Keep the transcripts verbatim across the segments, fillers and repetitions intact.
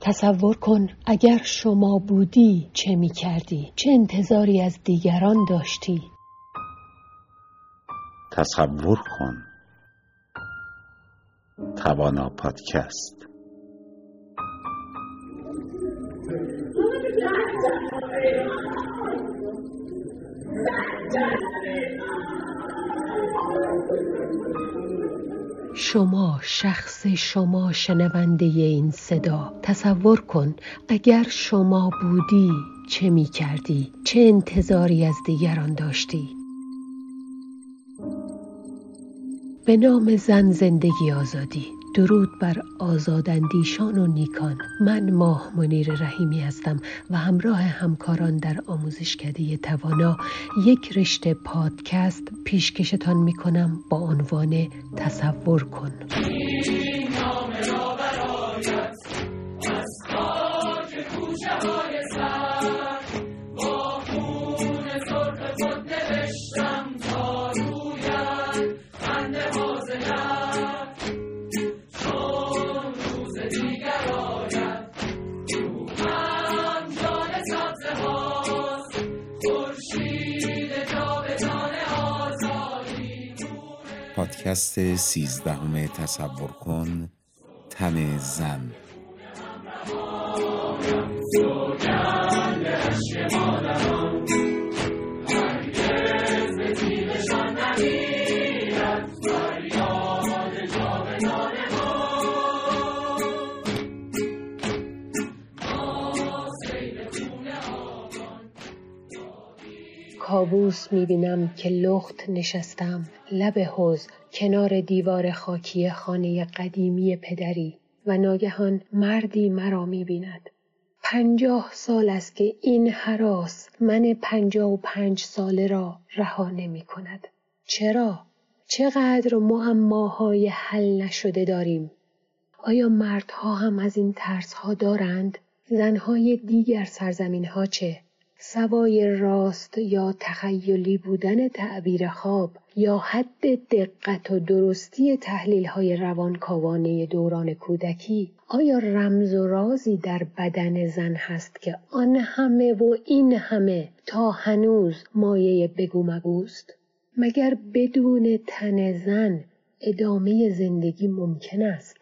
تصور کن اگر شما بودی چه می کردی؟ چه انتظاری از دیگران داشتی؟ تصور کن. توانا پادکست. شما، شخص شما شنونده این صدا، تصور کن اگر شما بودی چه می کردی؟ چه انتظاری از دیگران داشتی؟ به نام زن، زندگی، آزادی. درود بر آزاداندیشان و نیکان. من ماه منیر رحیمی هستم و همراه همکاران در آموزشکده توانا یک رشته پادکست پیشکشتان می کنم با عنوان تصور کن. پادکست سیزدهم تصور کن، تن زن. کابوس می‌بینم که لخت نشستم لب حوض کنار دیوار خاکی خانه قدیمی پدری و ناگهان مردی مرا می‌بیند. پنجاه سال است که این هراس من پنجاه و پنج ساله را رها نمی‌کند. چرا؟ چقدر معماهای حل نشده داریم؟ آیا مردها هم از این ترس‌ها دارند؟ زن‌های دیگر سرزمین‌ها چه؟ سوای راست یا تخیلی بودن تعبیر خواب یا حد دقت و درستی تحلیل‌های روانکاوانه دوران کودکی، آیا رمز و رازی در بدن زن هست که آن همه و این همه تا هنوز مایه بگو مگوست؟ مگر بدون تن زن ادامه زندگی ممکن است؟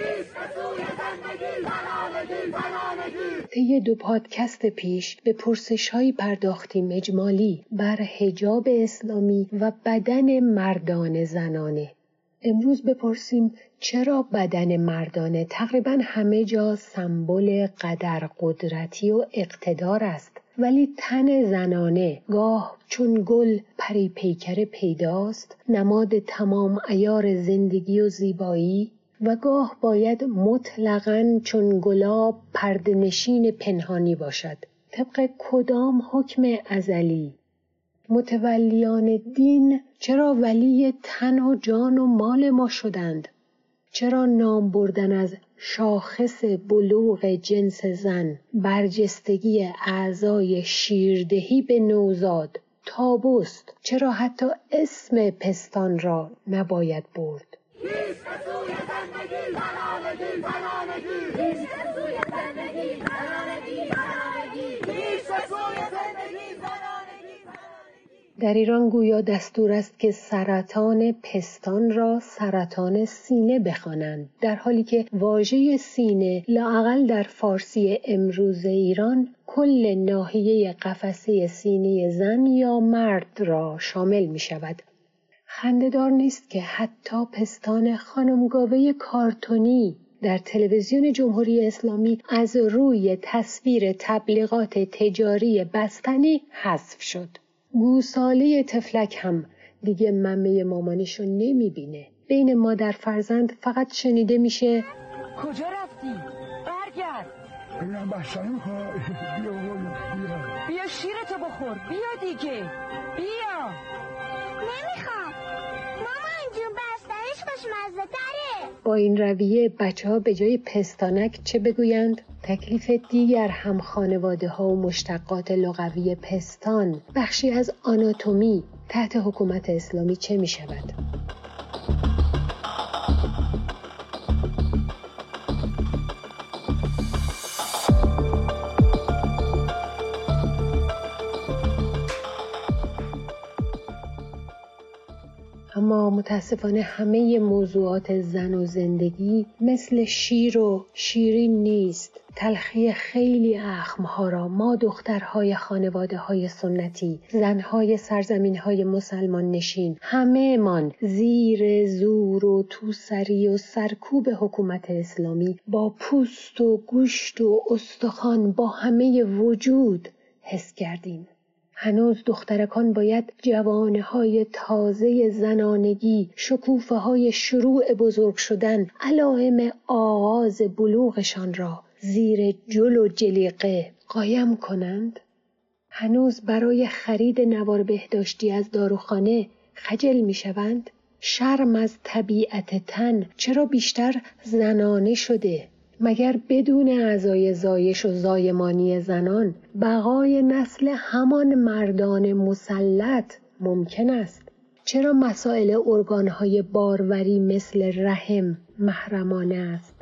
طی دو پادکست پیش به پرسش‌هایی پرداختیم اجمالی بر حجاب اسلامی و بدن مردان زنانه. امروز بپرسیم چرا بدن مردانه تقریباً همه جا سمبل قدر، قدرتی و اقتدار است، ولی تن زنانه گاه چون گل پری پیکر پیداست، نماد تمام عیار زندگی و زیبایی، و گاه باید مطلقاً چون گلاب پرده‌نشین پنهانی باشد. طبق کدام حکم ازلی؟ متولیان دین چرا ولی تن و جان و مال ما شدند؟ چرا نام بردن از شاخص بلوغ جنس زن، برجستگی اعضای شیردهی به نوزاد تابوست؟ چرا حتی اسم پستان را نباید برد؟ در ایران گویا دستور است که سرطان پستان را سرطان سینه بخوانند، در حالی که واژه سینه لااقل در فارسی امروز ایران کل ناحیه قفسه سینه زن یا مرد را شامل می شود. خنده‌دار نیست که حتی پستان خانمگاوه کارتونی در تلویزیون جمهوری اسلامی از روی تصویر تبلیغات تجاری بستنی حذف شد. گوساله تفلک هم دیگه ممه مامانیشو نمیبینه. بین مادر فرزند فقط شنیده میشه کجا رفتی؟ برگرد. ببینم بستنی میخواه. بیا بیا بیا شیرتو بخور. بیا دیگه. بیا. نمیخوام. مامان جون بستنیش خوشمزه تره. با این رویه بچه ها به جای پستانک چه بگویند؟ تکلیف دیگر هم خانواده ها و مشتقات لغوی پستان، بخشی از آناتومی، تحت حکومت اسلامی چه می شود؟ اما متاسفانه همه موضوعات زن و زندگی مثل شیر و شیرین نیست. تلخی خیلی اخمها را ما دخترهای خانواده های سنتی، زنهای سرزمین های مسلمان نشین، همه من زیر زور و توسری و سرکوب حکومت اسلامی با پوست و گوشت و استخوان با همه وجود حس کردیم. هنوز دخترکان باید جوانه‌های تازه زنانگی، شکوفه‌های شروع بزرگ شدن، علائم آغاز بلوغشان را زیر جل و جلیقه قایم کنند. هنوز برای خرید نوار بهداشتی از داروخانه خجل می‌شوند. شرم از طبیعت تن چرا بیشتر زنانه شده؟ مگر بدون اعضای زایش و زایمانی زنان بقای نسل همان مردان مسلط ممکن است؟ چرا مسائل ارگانهای باروری مثل رحم محرمانه است؟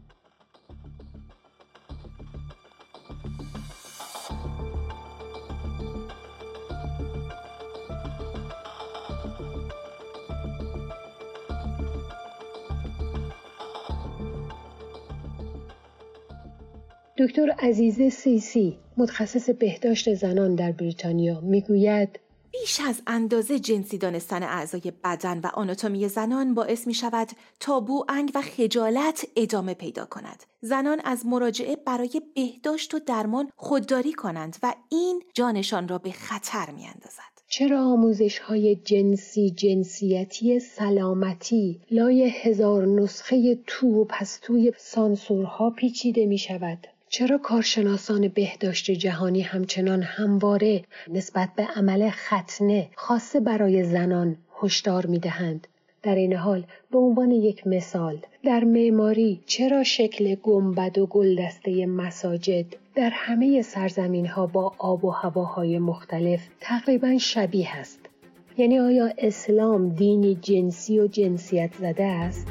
دکتر عزیزه سیسی، متخصص بهداشت زنان در بریتانیا، میگوید بیش از اندازه جنسی دانستن اعضای بدن و آناتومی زنان باعث می شود تابو، انگ و خجالت ادامه پیدا کند. زنان از مراجعه برای بهداشت و درمان خودداری کنند و این جانشان را به خطر می اندازد. چرا آموزش‌های جنسی جنسیتی سلامتی لای هزار نسخه تو و پستوی سانسورها پیچیده می شود؟ چرا کارشناسان بهداشت جهانی همچنان همواره نسبت به عمل ختنه خاصه برای زنان هشدار می‌دهند؟ در این حال به عنوان یک مثال، در معماری چرا شکل گنبد و گلدسته مساجد در همه سرزمین‌ها با آب و هواهای مختلف تقریباً شبیه است؟ یعنی آیا اسلام دینی جنسی و جنسیت زده است؟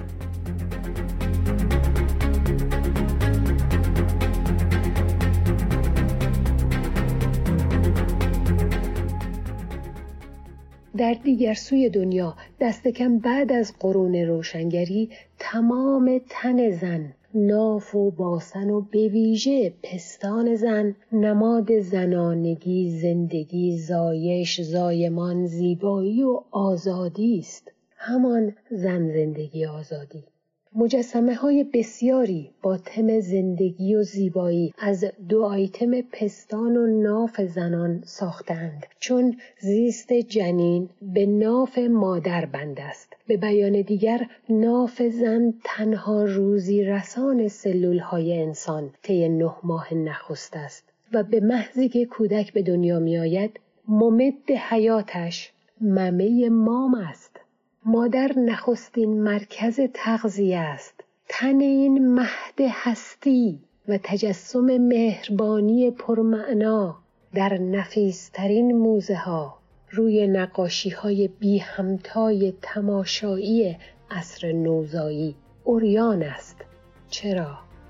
در دیگر سوی دنیا دست کم بعد از قرون روشنگری تمام تن زن، ناف و باسن و به ویژه پستان زن نماد زنانگی، زندگی، زایش، زایمان، زیبایی و آزادی است. همان زن زندگی آزادی. مجسمه های بسیاری با تم زندگی و زیبایی از دو آیتم پستان و ناف زنان ساختند، چون زیست جنین به ناف مادر بند است. به بیان دیگر، ناف زن تنها روزی رسان سلول های انسان طی نه ماه نخست است و به محضی که کودک به دنیا می آید ممد حیاتش ممه مام است. مادر نخستین مرکز تغذیه است. تن این مهد هستی و تجسم مهربانی پرمعنا در نفیسترین موزه ها روی نقاشی های بی همتای تماشایی عصر نوزایی عریان است. چرا؟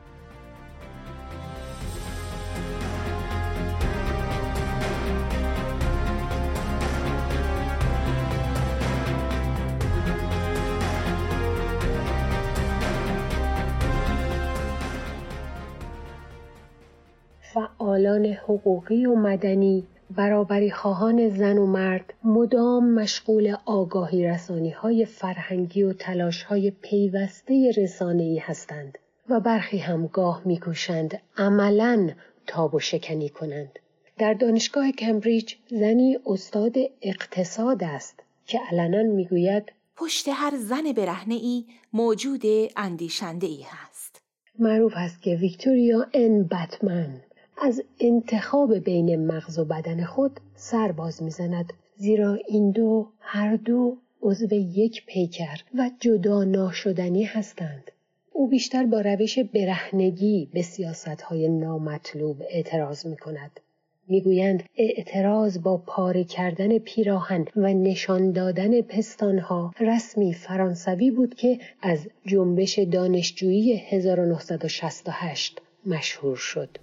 فعالان حقوقی و مدنی، برابری خواهان زن و مرد مدام مشغول آگاهی رسانی های فرهنگی و تلاش های پیوسته رسانه‌ای هستند و برخی هم گاه می‌کوشند عملاً تاب و شکنی کنند. در دانشگاه کمبریج زنی استاد اقتصاد است که علنا میگوید پشت هر زن برهنه‌ای موجود اندیشنده‌ای هست. معروف است که ویکتوریا ان بتمن از انتخاب بین مغز و بدن خود سر باز می‌زند، زیرا این دو هر دو عضو یک پیکر و جدا ناشدنی هستند. او بیشتر با روش برهنگی به سیاست‌های نامطلوب اعتراض می‌کند. می‌گویند اعتراض با پاره کردن پیراهن و نشان دادن پستان‌ها رسمی فرانسوی بود که از جنبش دانشجویی هزار و نهصد و شصت و هشت مشهور شد.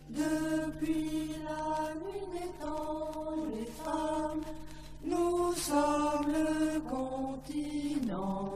Nous sommes le continent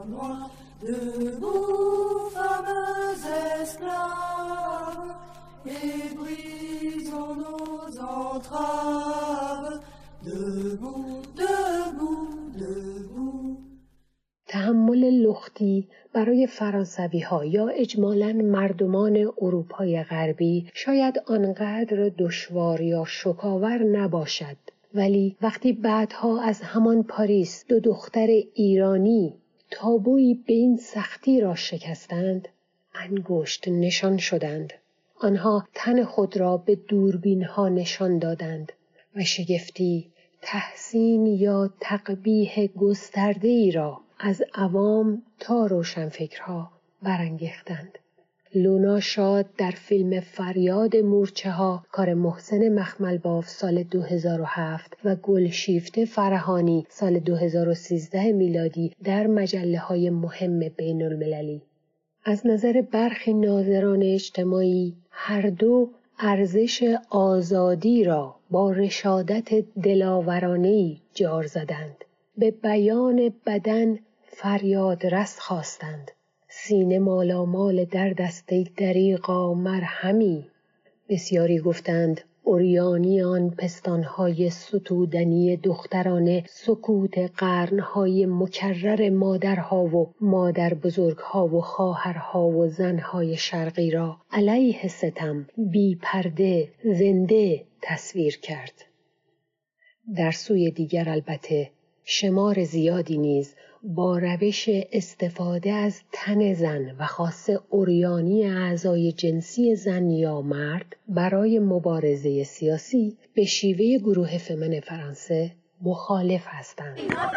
تحمل لختی برای فرانسوی‌ها یا اجمالاً مردمان اروپای غربی شاید آنقدر دشوار یا شکاور نباشد، ولی وقتی بعدها از همان پاریس دو دختر ایرانی تابویی به این سختی را شکستند، انگشت نشان شدند. آنها تن خود را به دوربین‌ها نشان دادند و شگفتی، تحسین یا تقبیح گسترده‌ای را از عوام تا روشنفکرها برانگیختند. لونا شاد در فیلم فریاد مورچه ها کار محسن مخملباف سال دو هزار و هفت و گلشیفته فرهانی سال دو هزار و سیزده میلادی در مجله های مهم بین المللی. از نظر برخی ناظران اجتماعی هر دو ارزش آزادی را با رشادت دلاورانه‌ای جار زدند. به بیان بدن فریاد رس خواستند. سینه مالامال در دسته دریغا مرهمی. بسیاری گفتند اوریانی آن پستانهای ستودنی دخترانه سکوت قرنهای مکرر مادرها و مادر بزرگها و خواهرها و زنهای شرقی را علیه ستم بی پرده زنده تصویر کرد. در سوی دیگر البته شمار زیادی نیز با روش استفاده از تن زن و خاصه عریانی اعضای جنسی زن یا مرد برای مبارزه سیاسی به شیوه گروه فمن فرانسه مخالف هستند.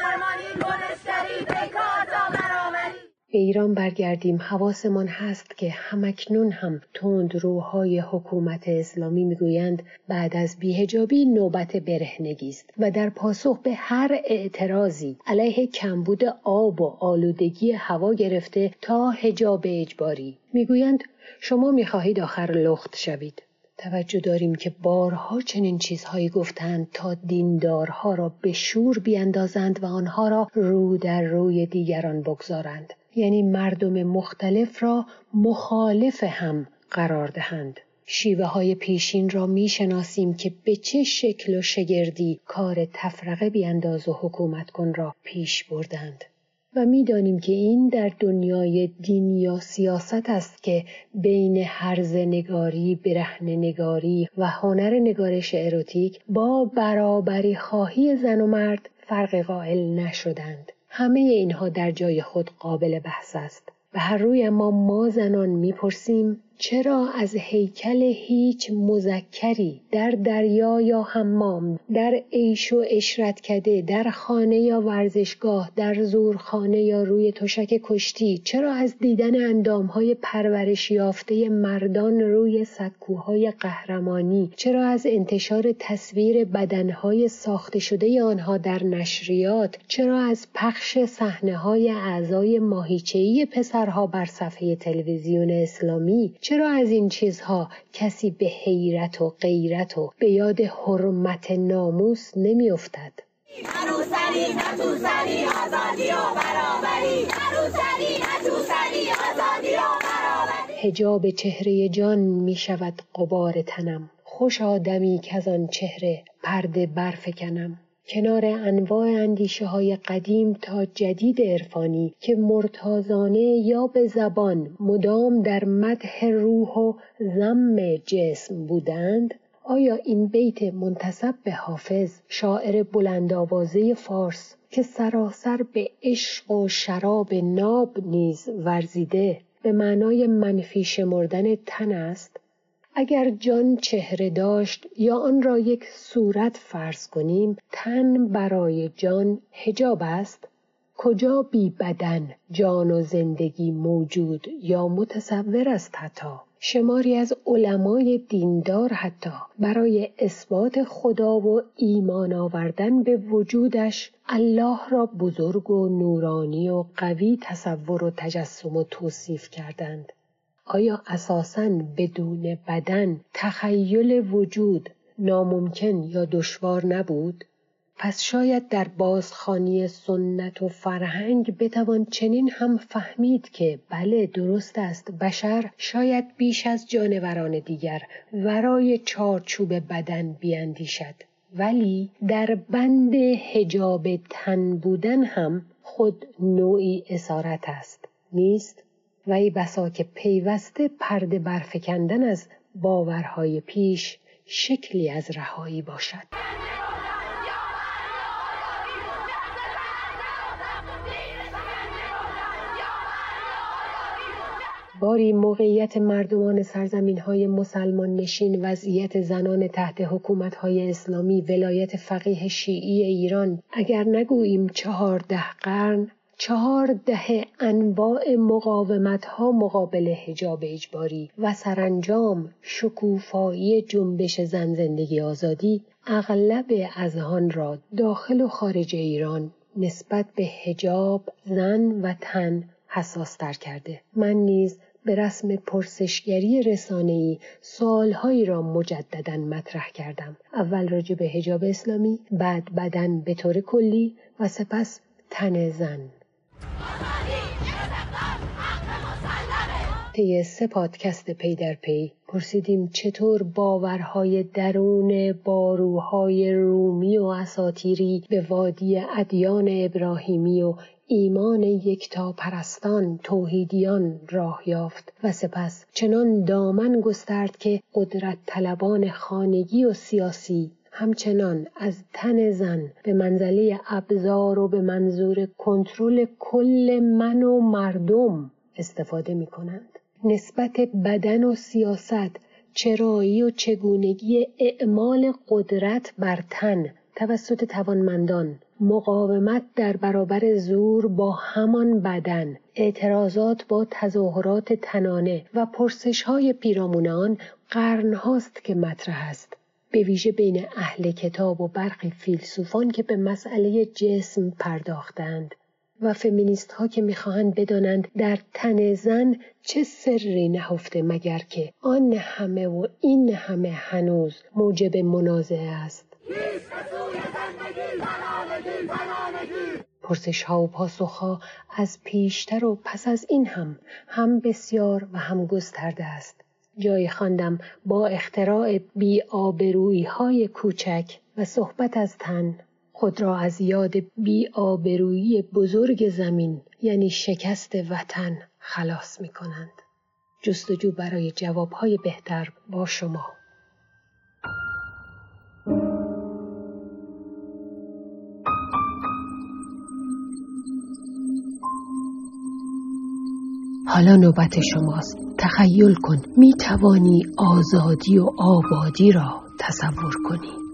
به ایران برگردیم. حواسمان هست که همکنون هم تندروهای حکومت اسلامی میگویند بعد از بی‌حجابی نوبت برهنگی است و در پاسخ به هر اعتراضی علیه کمبود آب و آلودگی هوا گرفته تا حجاب اجباری میگویند شما میخواهید آخر لخت شوید. توجه داریم که بارها چنین چیزهایی گفتند تا دیندارها را به شور بیندازند و آنها را رو در روی دیگران بگذارند، یعنی مردم مختلف را مخالف هم قرار دهند. شیوه های پیشین را می شناسیم که به چه شکل و شگردی کار تفرقه بینداز و حکومت کن را پیش بردند. و می دانیم که این در دنیای دین یا سیاست است که بین هرزه نگاری، برهنه نگاری و هنر نگارش اروتیک با برابری خواهی زن و مرد فرق قائل نشدند. همه اینها در جای خود قابل بحث است. به هر روی اما ما زنان میپرسیم چرا از هیکل هیچ مذکری در دریا یا حمام، در عیش و عشرتکده، در خانه یا ورزشگاه، در زورخانه یا روی تشک کشتی، چرا از دیدن اندامهای پرورش یافته مردان روی سکوهای قهرمانی، چرا از انتشار تصویر بدنهای ساخته شده آنها در نشریات، چرا از پخش صحنه‌های اعضای ماهیچه‌ای پسرها بر صفحه تلویزیون اسلامی، چرا از این چیزها کسی به حیرت و غیرت و به یاد حرمت ناموس نمی افتد؟ عروسری نتوسری آزادی و برابری، عروسری نتوسری آزادی و برابری. حجاب چهره جان می شود غبار تنم، خوش آدمی که از آن چهره پرده برفکنم. کنار انواع اندیشه های قدیم تا جدید عرفانی که مرتازانه یا به زبان مدام در مدح روح و ذم جسم بودند، آیا این بیت منتسب به حافظ، شاعر بلندآوازه فارس که سراسر به عشق و شراب ناب نیز ورزیده، به معنای منفی شمردن تن است؟ اگر جان چهره داشت یا آن را یک صورت فرض کنیم، تن برای جان حجاب است؟ کجا بی بدن جان و زندگی موجود یا متصور است؟ حتی شماری از علمای دیندار حتی برای اثبات خدا و ایمان آوردن به وجودش الله را بزرگ و نورانی و قوی تصور و تجسم و توصیف کردند. آیا اساساً بدون بدن تخیل وجود ناممکن یا دشوار نبود؟ پس شاید در بازخوانی سنت و فرهنگ بتوان چنین هم فهمید که بله درست است، بشر شاید بیش از جانوران دیگر ورای چارچوب بدن بیندیشد، ولی در بند حجاب تن بودن هم خود نوعی اسارت است، نیست؟ و ای بسا که پیوسته پرده برفکندن از باورهای پیش شکلی از رهایی باشد. باری موقعیت مردمان سرزمین‌های مسلمان نشین، وضعیت زنان تحت حکومت‌های اسلامی، ولایت فقیه شیعی ایران، اگر نگوییم چهارده قرن، چهار دهه انواع مقاومت‌ها مقابل حجاب اجباری و سرانجام شکوفایی جنبش زن زندگی آزادی، اغلب اذهان را داخل و خارج ایران نسبت به حجاب زن و تن حساس‌تر کرده. من نیز به رسم پرسشگری رسانه‌ای سوال‌هایی را مجدداً مطرح کردم. اول راجع به حجاب اسلامی، بعد بدن به طور کلی و سپس تن زن. طی سه پادکست پی در پی پرسیدیم چطور باورهای درون باروهای رومی و اساطیری به وادی ادیان ابراهیمی و ایمان یکتا پرستان توحیدیان راه یافت و سپس چنان دامن گسترد که قدرت طلبان خانگی و سیاسی همچنان از تن زن به منزله ابزار و به منظور کنترل کل من و مردم استفاده می کنند. نسبت بدن و سیاست، چرایی و چگونگی اعمال قدرت بر تن توسط توانمندان، مقاومت در برابر زور با همان بدن، اعتراضات با تظاهرات تنانه و پرسش‌های پیرامون آن قرن‌هاست که مطرح است، به ویژه بین اهل کتاب و برخی فیلسوفان که به مسئله جسم پرداختند و فمینیست ها که میخواهند بدانند در تن زن چه سری نهفته مگر که آن همه و این همه هنوز موجب منازعه است. پرسش ها و پاسخ ها از پیشتر و پس از این هم هم بسیار و هم گسترده است. جایی خواندم با اختراع بی آبرویی های کوچک و صحبت از تن خود را از یاد بی آبرویی بزرگ زمین یعنی شکست وطن خلاص می کنند. جستجو برای جوابهای بهتر با شما. حالا نوبت شماست. تخیل کن می توانی آزادی و آبادی را تصور کنی.